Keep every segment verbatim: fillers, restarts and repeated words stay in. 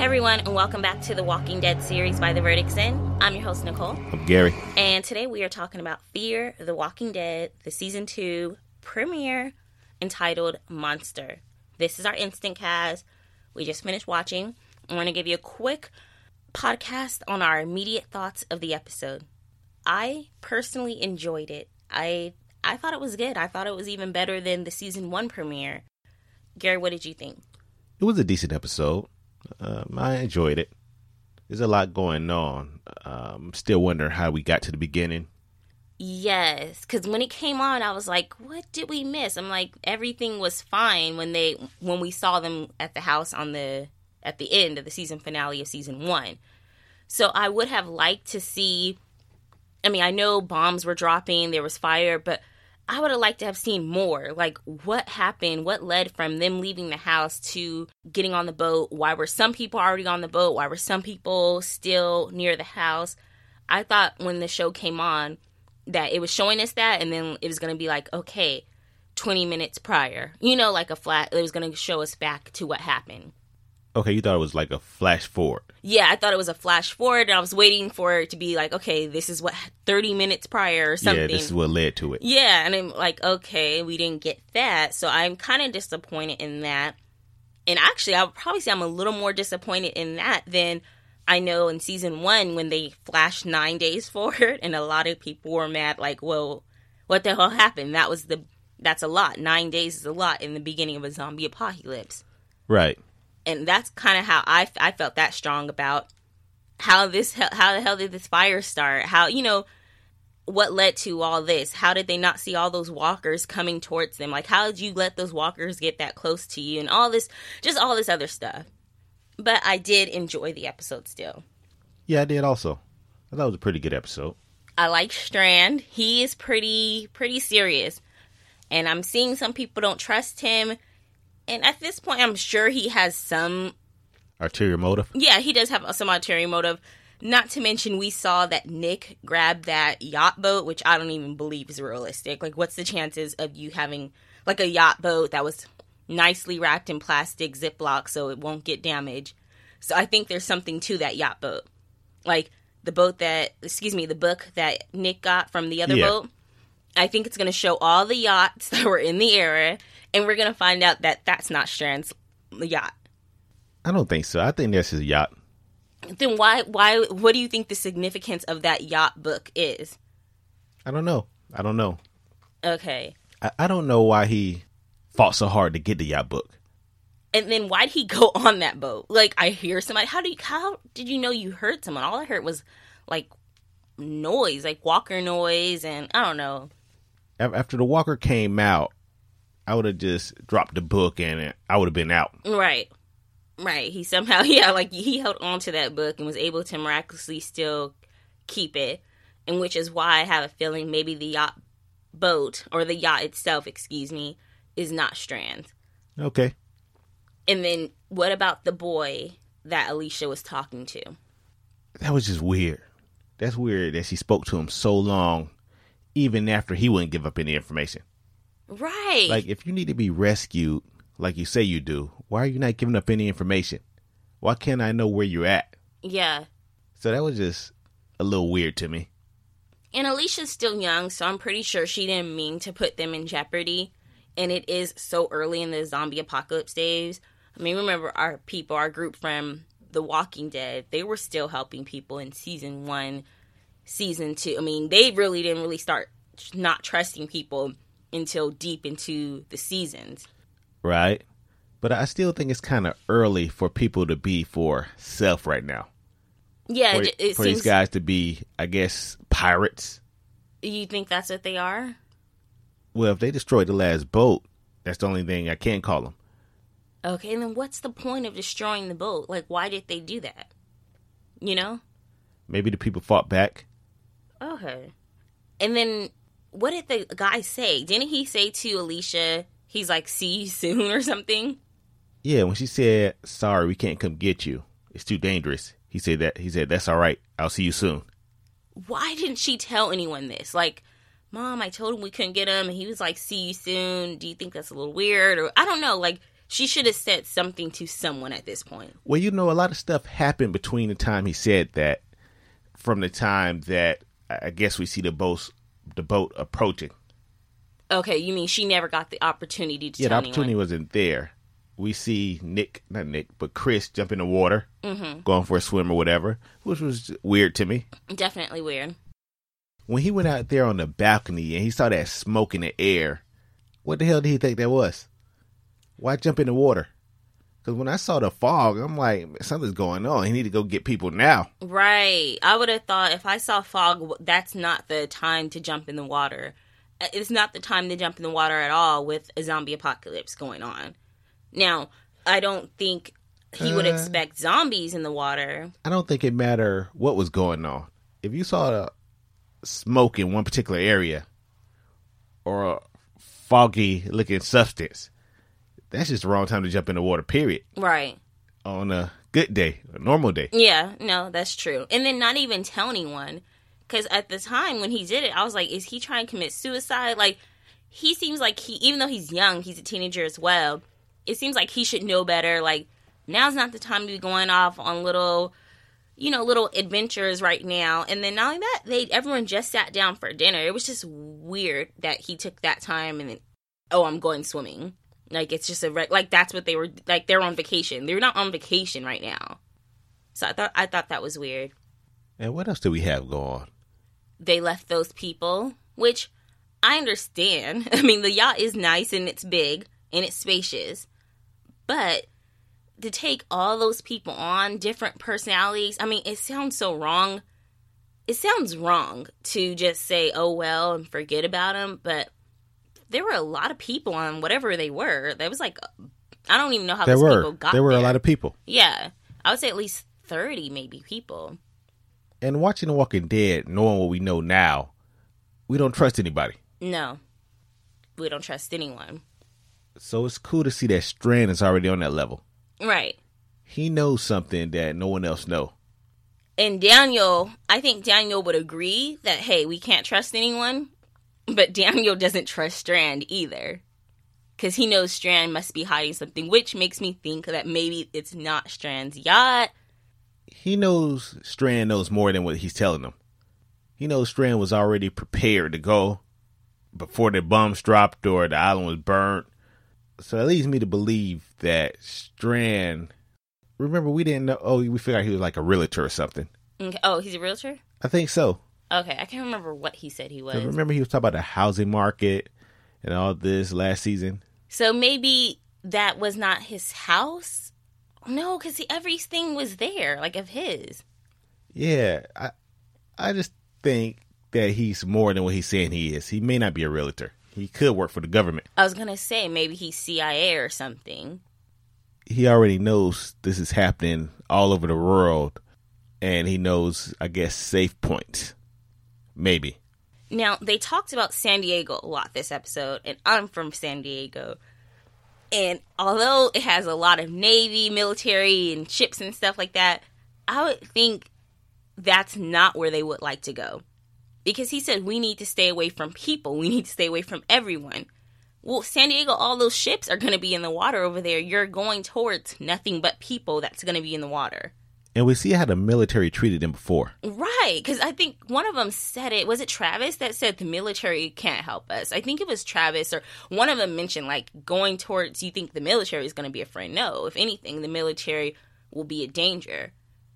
everyone, and welcome back to the Walking Dead series by The Verdict's In. I'm your host, Nicole. I'm Gary. And today we are talking about Fear the Walking Dead, the Season two premiere entitled Monster. This is our instant cast. We just finished watching. I'm going to give you a quick podcast on our immediate thoughts of the episode. I personally enjoyed it. I I thought it was good. I thought it was even better than the Season one premiere. Gary, what did you think? It was a decent episode. Um, I enjoyed it. There's a lot going on. Um, still wonder how we got to the beginning. Yes, because when it came on, I was like, what did we miss? I'm like, everything was fine when they when we saw them at the house on the at the end of the season finale of season one. So I would have liked to see, I mean, I know bombs were dropping, there was fire, but I would have liked to have seen more. Like, what happened? What led from them leaving the house to getting on the boat? Why were some people already on the boat? Why were some people still near the house? I thought when the show came on that it was showing us that, and then it was going to be like, okay, twenty minutes prior. You know, like a flat, it was going to show us back to what happened. Okay, you thought it was like a flash forward. Yeah, I thought it was a flash forward, and I was waiting for it to be like, okay, this is what, thirty minutes prior or something. Yeah, this is what led to it. Yeah, and I'm like, okay, we didn't get that, so I'm kind of disappointed in that. And actually, I would probably say I'm a little more disappointed in that than I know in season one when they flashed nine days forward, and a lot of people were mad, like, well, what the hell happened? That was the, that's a lot. Nine days is a lot in the beginning of a zombie apocalypse. Right. And that's kind of how I, I felt that strong about how this, how the hell did this fire start? How, you know, what led to all this? How did they not see all those walkers coming towards them? Like, how did you let those walkers get that close to you? And all this, just all this other stuff. But I did enjoy the episode still. Yeah, I did also. I thought it was a pretty good episode. I like Strand. He is pretty, pretty serious. And I'm seeing some people don't trust him. And at this point, I'm sure he has some... Ulterior motive? Yeah, he does have some ulterior motive. Not to mention, we saw that Nick grabbed that yacht boat, which I don't even believe is realistic. Like, what's the chances of you having, like, a yacht boat that was nicely wrapped in plastic Ziploc so it won't get damaged? So I think there's something to that yacht boat. Like, the boat that... Excuse me, the book that Nick got from the other yeah. boat. I think it's going to show all the yachts that were in the area, and we're going to find out that that's not Strand's yacht. I don't think so. I think that's his yacht. Then why, why, what do you think the significance of that yacht book is? I don't know. I don't know. Okay. I, I don't know why he fought so hard to get the yacht book. And then why'd he go on that boat? Like, I hear somebody, how do you, how did you know you heard someone? All I heard was, like, noise, like walker noise, and I don't know. After the walker came out, I would have just dropped the book and I would have been out. Right. Right. He somehow, yeah, like he held on to that book and was able to miraculously still keep it. And which is why I have a feeling maybe the yacht boat, or the yacht itself, excuse me, is not Strand's. Okay. And then what about the boy that Alicia was talking to? That was just weird. That's weird that she spoke to him so long, even after he wouldn't give up any information. Right. Like, if you need to be rescued, like you say you do, why are you not giving up any information? Why can't I know where you're at? Yeah. So that was just a little weird to me. And Alicia's still young, so I'm pretty sure she didn't mean to put them in jeopardy. And it is so early in the zombie apocalypse days. I mean, remember our people, our group from The Walking Dead, they were still helping people in season one, season two. I mean, they really didn't really start not trusting people until deep into the seasons. Right. But I still think it's kind of early for people to be for self right now. Yeah. For, it, it for seems, these guys to be, I guess, pirates. You think that's what they are? Well, if they destroyed the last boat, that's the only thing I can call them. Okay, and then what's the point of destroying the boat? Like, why did they do that? You know? Maybe the people fought back. Okay. And then, what did the guy say? Didn't he say to Alicia, he's like, see you soon or something? Yeah, when she said, sorry, we can't come get you. It's too dangerous. He said that. He said, that's all right. I'll see you soon. Why didn't she tell anyone this? Like, Mom, I told him we couldn't get him. And he was like, see you soon. Do you think that's a little weird? Or I don't know. Like, she should have said something to someone at this point. Well, you know, a lot of stuff happened between the time he said that, from the time that I guess we see the boat, the boat approaching. Okay, you mean she never got the opportunity to yeah, tell the opportunity anyone. wasn't there. We see Nick, not Nick, but Chris jump in the water, Mm-hmm. going for a swim or whatever, which was weird to me. Definitely weird. When he went out there on the balcony and he saw that smoke in the air, what the hell did he think that was? Why jump in the water? Because when I saw the fog, I'm like, something's going on. He need to go get people now. Right. I would have thought if I saw fog, that's not the time to jump in the water. It's not the time to jump in the water at all with a zombie apocalypse going on. Now, I don't think he would Uh, expect zombies in the water. I don't think it mattered what was going on. If you saw the smoke in one particular area or a foggy looking substance, that's just the wrong time to jump in the water, period. Right. On a good day, a normal day. Yeah, no, that's true. And then not even tell anyone. Because at the time when he did it, I was like, is he trying to commit suicide? Like, he seems like he, even though he's young, he's a teenager as well. It seems like he should know better. Like, now's not the time to be going off on little, you know, little adventures right now. And then not only that, they everyone just sat down for dinner. It was just weird that he took that time and then, oh, I'm going swimming. Like, it's just a, re- like, that's what they were, like, they're on vacation. They're not on vacation right now. So I thought, I thought that was weird. And what else do we have going on? They left those people, which I understand. I mean, the yacht is nice and it's big and it's spacious. But to take all those people on, different personalities, I mean, it sounds so wrong. It sounds wrong to just say, oh, well, and forget about them. But there were a lot of people on whatever they were. There was like, I don't even know how There those were. people got There were there. a lot of people. Yeah. I would say at least thirty maybe people. And watching The Walking Dead, knowing what we know now, we don't trust anybody. No. We don't trust anyone. So it's cool to see that Strand is already on that level. Right. He knows something that no one else knows. And Daniel, I think Daniel would agree that, hey, we can't trust anyone. But Daniel doesn't trust Strand either. Because he knows Strand must be hiding something, which makes me think that maybe it's not Strand's yacht. He knows Strand knows more than what he's telling them. He knows Strand was already prepared to go before the bombs dropped or the island was burnt. So that leads me to believe that Strand... Remember, we didn't know... Oh, we figured out he was like a realtor or something. Okay. Oh, he's a realtor? I think so. Okay, I can't remember what he said he was. 'Cause remember, he was talking about the housing market and all this last season. So maybe that was not his house? No, because everything was there, like of his. Yeah, I, I just think that he's more than what he's saying he is. He may not be a realtor. He could work for the government. I was going to say maybe he's C I A or something. He already knows this is happening all over the world, and he knows, I guess, safe points. Maybe. Now, they talked about San Diego a lot this episode, and I'm from San Diego. And although it has a lot of Navy, military, and ships and stuff like that, I would think that's not where they would like to go. Because he said, we need to stay away from people. We need to stay away from everyone. Well, San Diego, all those ships are going to be in the water over there. You're going towards nothing but people that's going to be in the water. And we see how the military treated them before. Right, because I think one of them said it. Was it Travis that said the military can't help us? I think it was Travis, or one of them mentioned, like, going towards, you think the military is going to be a friend. No, if anything, the military will be a danger.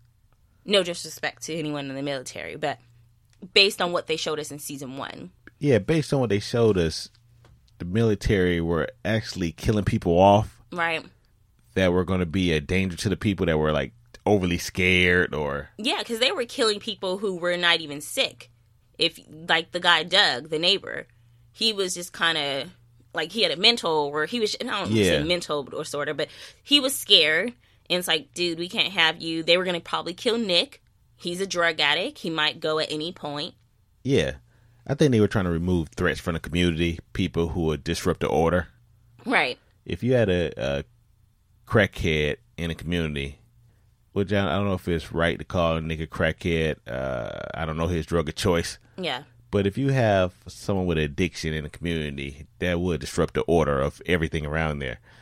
No disrespect to anyone in the military, but based on what they showed us in season one. Yeah, based on what they showed us, the military were actually killing people off. Right. That were going to be a danger to the people that were, like, overly scared or... Yeah, because they were killing people who were not even sick. If, like, the guy Doug, the neighbor, he was just kind of, like, he had a mental, or he was, I don't yeah. say mental or sort of, but he was scared. And it's like, dude, we can't have you. They were going to probably kill Nick. He's a drug addict. He might go at any point. Yeah. I think they were trying to remove threats from the community, people who would disrupt the order. Right. If you had a, a crackhead in a community, which I, I don't know if it's right to call a nigga crackhead. Uh, I don't know his drug of choice. Yeah. But if you have someone with addiction in the community, that would disrupt the order of everything around there.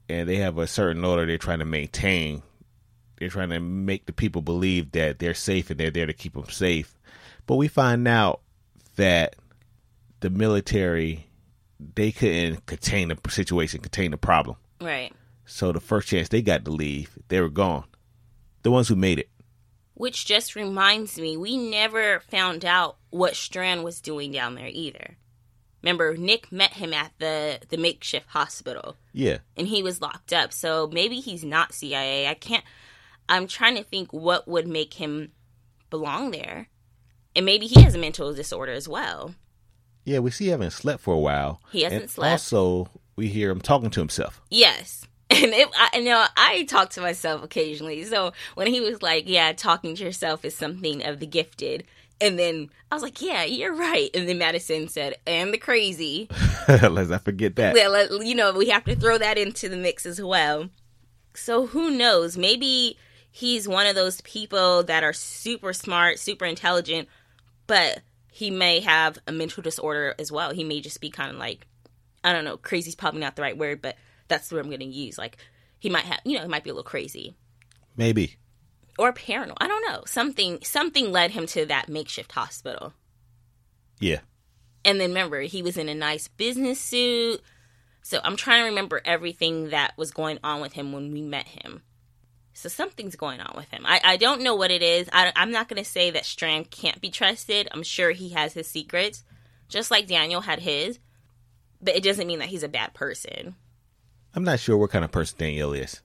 and they have a certain order they're trying to maintain. They're trying to make the people believe that they're safe and they're there to keep them safe. But we find out that the military, they couldn't contain the situation, contain the problem. Right. So the first chance they got to leave, they were gone. The ones who made it. Which just reminds me, we never found out what Strand was doing down there either. Remember, Nick met him at the, the makeshift hospital. Yeah. And he was locked up. So maybe he's not C I A. I can't... I'm trying to think what would make him belong there. And maybe he has a mental disorder as well. Yeah, we see he hasn't slept for a while. He hasn't and slept. Also, we hear him talking to himself. Yes. And if, I you know I talk to myself occasionally. So when he was like, yeah, talking to yourself is something of the gifted. And then I was like, yeah, you're right. And then Madison said, and the crazy. Let's not forget that. Well, you know, we have to throw that into the mix as well. So who knows? Maybe he's one of those people that are super smart, super intelligent, but he may have a mental disorder as well. He may just be kind of like, I don't know, crazy's probably not the right word, but that's the word I'm going to use. Like, he might have, you know, he might be a little crazy. Maybe. Or paranoid. I don't know. Something, something led him to that makeshift hospital. Yeah. And then remember, he was in a nice business suit. So I'm trying to remember everything that was going on with him when we met him. So something's going on with him. I, I don't know what it is. I, I'm not going to say that Strand can't be trusted. I'm sure he has his secrets, just like Daniel had his. But it doesn't mean that he's a bad person. I'm not sure what kind of person Daniel is.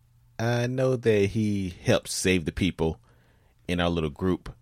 I know that he helps save the people in our little group.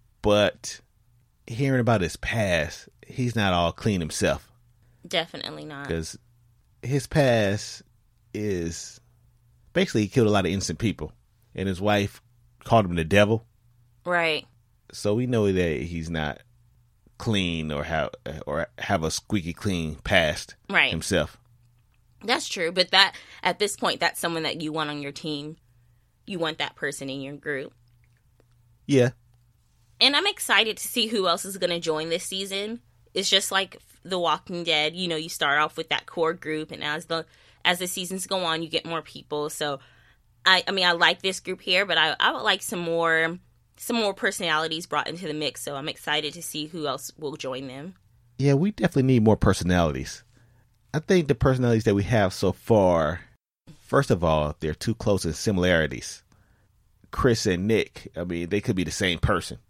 But hearing about his past, he's not all clean himself. Definitely not. Because his past is... Basically, he killed a lot of innocent people. And his wife called him the devil. Right. So we know that he's not clean or have, or have a squeaky clean past right. himself. That's true. But that at this point, that's someone that you want on your team. You want that person in your group. Yeah. And I'm excited to see who else is going to join this season. It's just like The Walking Dead. You know, you start off with that core group, and as the as the seasons go on, you get more people. So, I, I mean, I like this group here, but I, I would like some more, some more personalities brought into the mix. So I'm excited to see who else will join them. Yeah, we definitely need more personalities. I think the personalities that we have so far, first of all, they're too close in similarities. Chris and Nick, I mean, they could be the same person.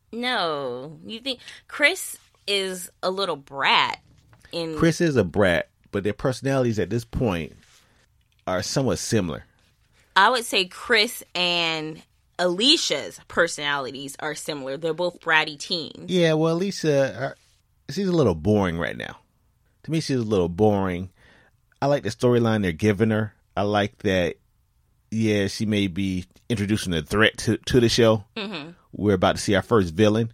No, you think Chris is a little brat? In Chris is a brat. But their personalities at this point are somewhat similar. I would say Chris and Alicia's personalities are similar. They're both bratty teens. Yeah, well, Alicia, she's a little boring right now. To me, she's a little boring. I like the storyline they're giving her. I like that, yeah, she may be introducing a threat to, to the show. Mm-hmm. We're about to see our first villain.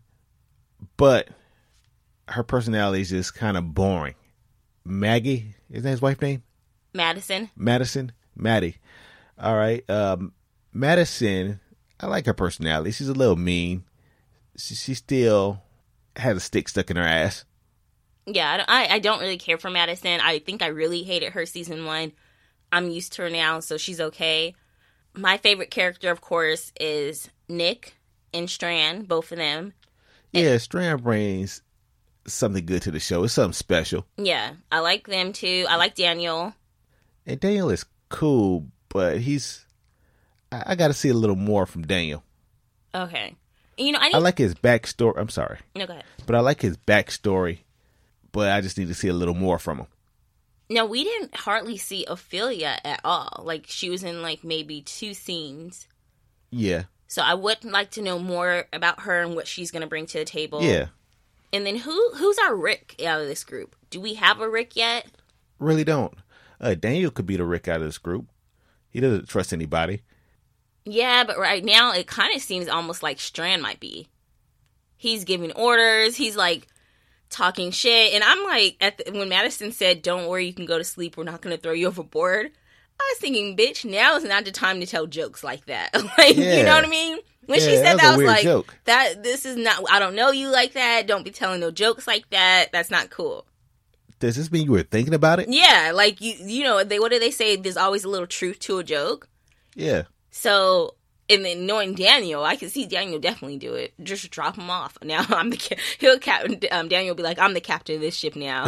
But her personality is just kind of boring. Maggie, isn't that his wife's name? Madison. Madison? Maddie. All right. Um, Madison, I like her personality. She's a little mean. She, she still has a stick stuck in her ass. Yeah, I don't, I, I don't really care for Madison. I think I really hated her season one. I'm used to her now, so she's okay. My favorite character, of course, is Nick and Strand, both of them. Yeah, and Strand brings something good to the show. It's something special. Yeah, I like them too. I like Daniel. And Daniel is cool, but he's... I, I got to see a little more from Daniel. Okay. You know, I, need... I like his backstory. I'm sorry. No, go ahead. But I like his backstory, but I just need to see a little more from him. No, we didn't hardly see Ophelia at all. Like, she was in, like, maybe two scenes. Yeah. So I would like to know more about her and what she's going to bring to the table. Yeah. And then who who's our Rick out of this group? Do we have a Rick yet? Really don't. Uh, Daniel could be the Rick out of this group. He doesn't trust anybody. Yeah, but right now it kind of seems almost like Strand might be. He's giving orders. He's like talking shit. And I'm like, at the, when Madison said, don't worry, you can go to sleep. We're not going to throw you overboard. I was thinking, bitch, now is not the time to tell jokes like that. Like, yeah. You know what I mean? When yeah, she said that, that, I was weird like, joke. that this is not, I don't know you like that. Don't be telling no jokes like that. That's not cool. does this mean you were thinking about it? Yeah, like, you you know, they what do they say? There's always a little truth to a joke. Yeah. So, and then knowing Daniel, I could see Daniel definitely do it. Just drop him off. Now I'm the ca- he'll cap- um, Daniel will be like, I'm the captain of this ship now.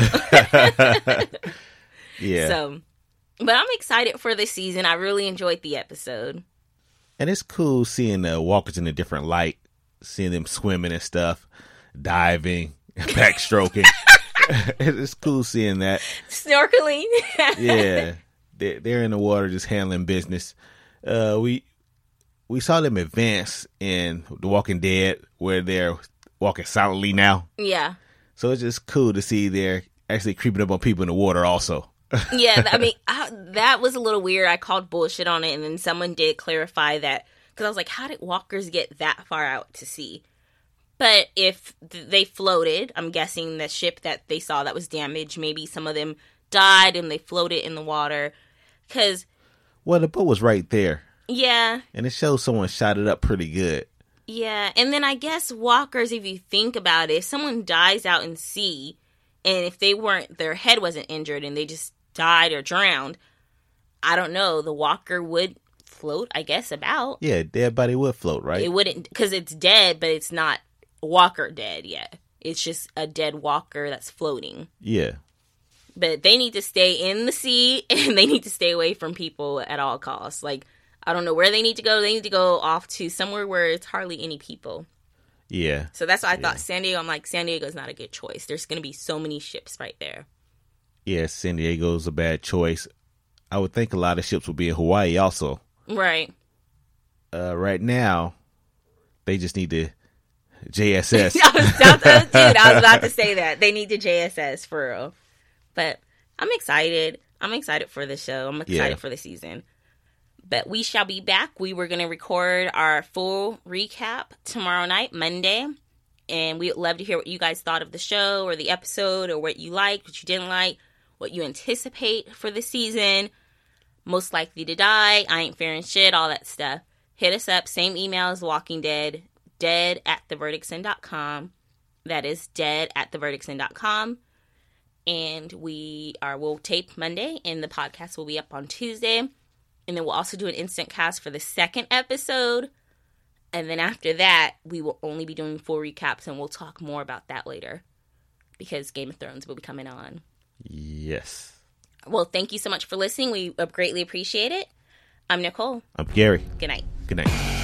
Yeah. So, but I'm excited for this season. I really enjoyed the episode. And it's cool seeing the walkers in a different light, seeing them swimming and stuff, diving, backstroking. It's cool seeing that. Snorkeling. Yeah. They're, they're in the water just handling business. Uh, we we saw them advance in The Walking Dead, where they're walking silently now. Yeah. So it's just cool to see they're actually creeping up on people in the water also. Yeah, I mean, I, that was a little weird. I called bullshit on it, and then someone did clarify that, because I was like, how did walkers get that far out to sea? But if th- they floated, I'm guessing the ship that they saw that was damaged, maybe some of them died and they floated in the water. Because, well, the boat was right there. Yeah. And it shows someone shot it up pretty good. Yeah, and then I guess walkers, if you think about it, if someone dies out in sea, and if they weren't, their head wasn't injured and they just died or drowned, I don't know, the walker would float, I guess, about. Yeah, dead body would float, right? It wouldn't, because it's dead, but it's not walker dead yet. It's just a dead walker that's floating. Yeah. But they need to stay in the sea, and they need to stay away from people at all costs. Like, I don't know where they need to go. They need to go off to somewhere where it's hardly any people. Yeah. So that's why I yeah. thought San Diego, I'm like, San Diego's not a good choice. There's going to be so many ships right there. Yeah, San Diego's a bad choice. I would think a lot of ships would be in Hawaii also. Right. Uh, right now, they just need to J S S. I was, I was, dude, I was about to say that. They need to J S S for real. But I'm excited. I'm excited for the show. I'm excited Yeah. for the season. But we shall be back. We were going to record our full recap tomorrow night, Monday. And we would love to hear what you guys thought of the show or the episode, or what you liked, what you didn't like, what you anticipate for the season. Most likely to die, I ain't fearing shit, all that stuff. Hit us up. Same email as Walking Dead, dead at the verdicts in dot com. That is dead at the verdicts in dot com. And we are, we'll tape Monday, and the podcast will be up on Tuesday. And then we'll also do an instant cast for the second episode. And then after that, we will only be doing full recaps, and we'll talk more about that later, because Game of Thrones will be coming on. Yes. Well, thank you so much for listening. We greatly appreciate it. I'm Nicole. I'm Gary. Good night. Good night.